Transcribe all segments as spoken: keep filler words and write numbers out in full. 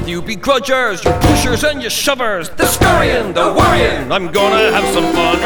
with you begrudgers, you pushers and you shovers, the scurrying, the worrying. I'm gonna have some fun.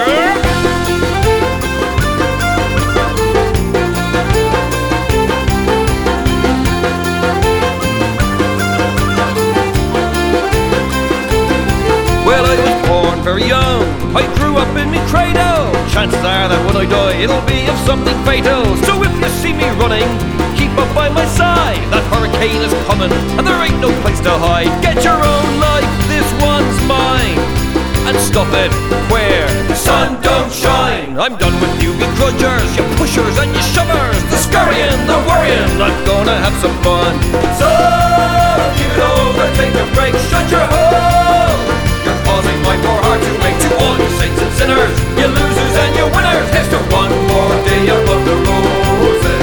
Well, I was born very young, I grew up in me cradle. Chances are that when I die, it'll be of something fatal. So if you see me running, keep up by my side. That hurricane is coming, and there ain't no place to hide. Get your own life, this one's mine. And stuff it where the sun don't shine. I'm done with you begrudgers, you pushers and you shovers, the scurrying, the worrying. I'm gonna have some fun. So give it over, take a break, shut your hole. You're causing my poor heart to ache. To all you saints and sinners, you losers and you winners, here's to one more day above the roses.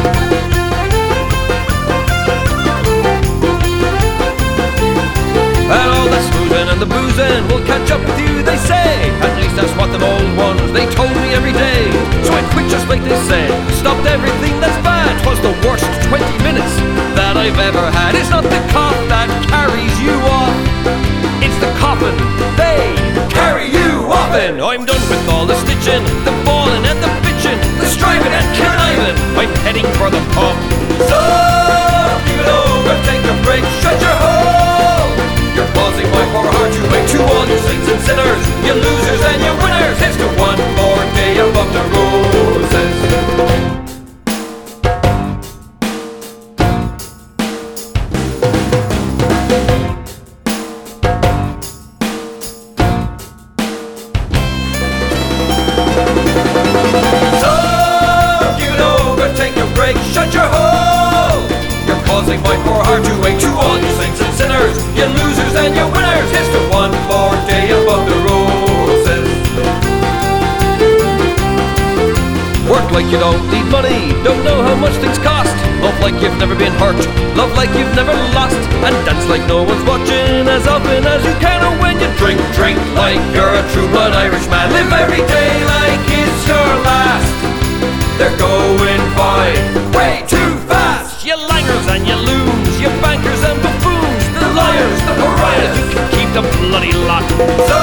And all the snoozing and the boozing will catch up with you, they say. At least that's what them old ones, they told me every day. So I quit just like they said, stopped everything that's bad. 'Twas the worst twenty minutes that I've ever had. It's not the cough that carries you off, it's the coffin they carry you off in. I'm done with all the stitching, the bawling and the bitching, the striving and conniving. I'm heading for the pub. So give it over, take a break, shut your hole. You're causing my poor heart to ache. To all you saints and sinners, you losers and you winners, here's to one more day above the roses. Shut your hole! You're causing my poor heart to ache. To all you saints and sinners, you losers and you winners, here's to one more day above the roses. Work like you don't need money, don't know how much things cost. Love like you've never been hurt, love like you've never lost, and dance like no one's watching as often as you can. And when you drink, drink like you're a true blood Irishman. Live every day like it's your last. They're going by way too fast. You langers and you loons, you bankers and buffoons, the liars, the pariahs, you can keep the bloody lot. So